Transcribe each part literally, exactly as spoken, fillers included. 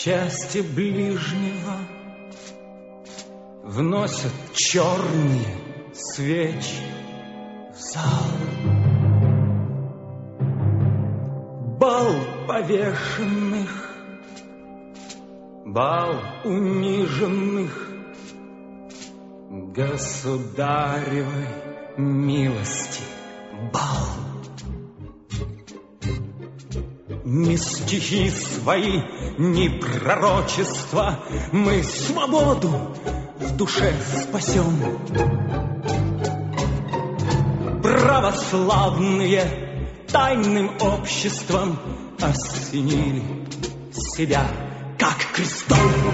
счастье ближнего вносят черные свечи в зал. Бал повешенных, бал униженных, государевой милости бал. Ни стихи свои, ни пророчества, мы свободу в душе спасем. Православные тайным обществом осенили себя, как крестом.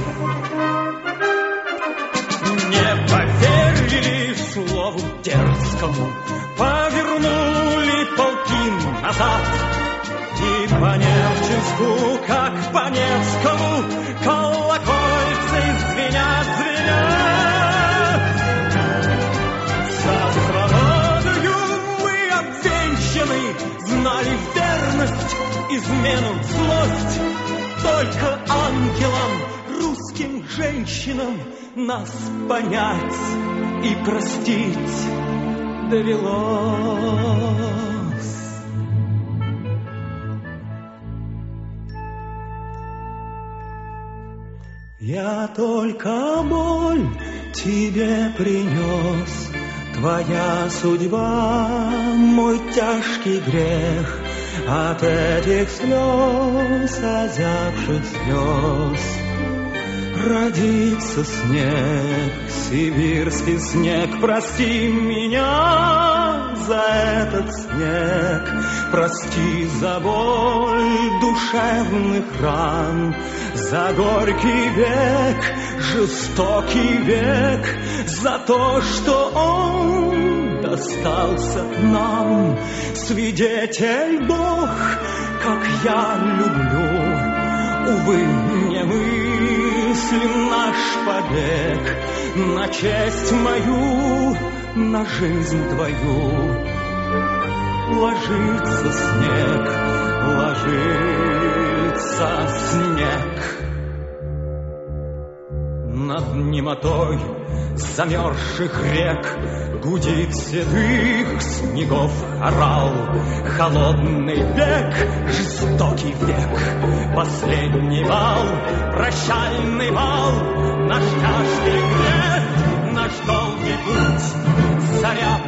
Не поверили слову дерзкому, повернули полки назад. И по Нерчинску, как по Невскому, колокольцы звенят, звенят. За свободою мы обвенчаны, знали верность, измену, злость. Только ангелам, русским женщинам нас понять и простить довелось. Я только боль тебе принес, твоя судьба, мой тяжкий грех. От этих слез, озябших слез, родится снег, сибирский снег. Прости меня за этот снег, прости за боль душевных ран, за горький век, жестокий век, за то, что он достался нам. Свидетель Бог, как я люблю, увы, не мыслим наш побег. На честь мою, на жизнь твою ложится снег, ложится снег. Над немотой замерзших рек гудит седых снегов орал. Холодный век, жестокий век, последний бал, прощальный бал. Наш тяжкий грех, наш долгий путь, заря